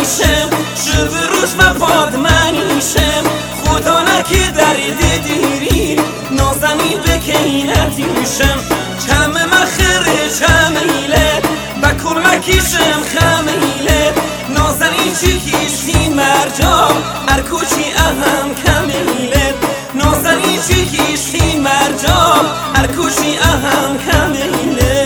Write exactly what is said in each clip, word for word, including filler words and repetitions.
منیشم شب روش و پاد منیشم خدا نکی درد دیری نازنی بکینتیشم چم مخره چمیله بکل مکیشم خمیله نازنی چی کیشتی مرجا ارکوچی اهم کمیله نازنی چی کیشتی مرجا ارکوچی اهم کمیله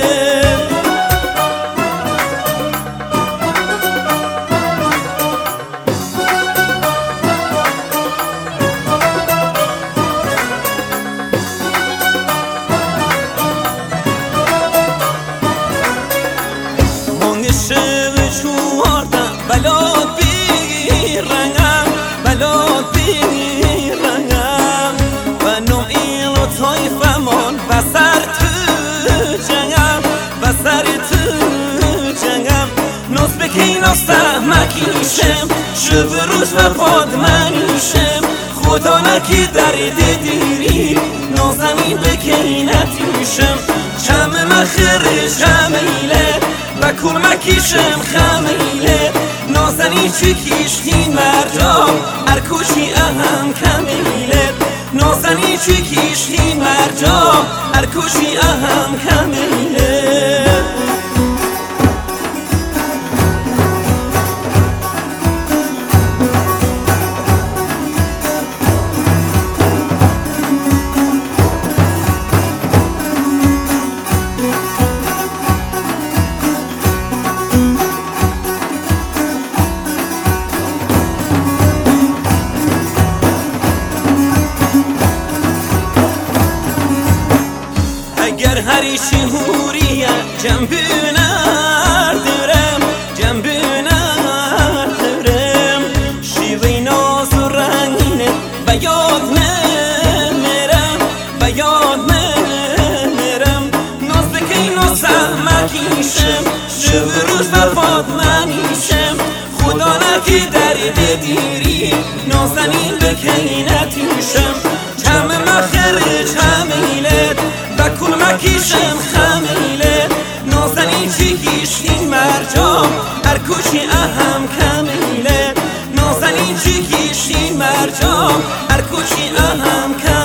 شب چوارده بلاد بی رنگم بلاد بی رنگم و نوعی و طایفمان و سر تو جنگم و سر تو جنگم ناز بکی ناسته مکیشم شب روز و پاد منیشم خدا نکی درد دیری نازنی بکی نتیشم چم مخره چمیله و کل مکیشم خمیله نازنی چی کیشتی مرجا ارکوچی اهم کمیله نازنی چی کیشتی مرجا ارکوچی اهم کمیله اگر هری شهوریه جنبونر دارم جنبونر دارم شیوی ناز و رنگینه و یاد نمیرم و یاد نمیرم ناز بکی ناز مکیشم شب روز وفات منیشم خدا نکی درد دیری نازنین بکی نتیشم چم مخره چمیله و کل مکیشم خمیله نازنی چی کیشتی مرجا ارکوچی اهم کمیله نازنی چی کیشتی مرجا ارکوچی اهم کمیله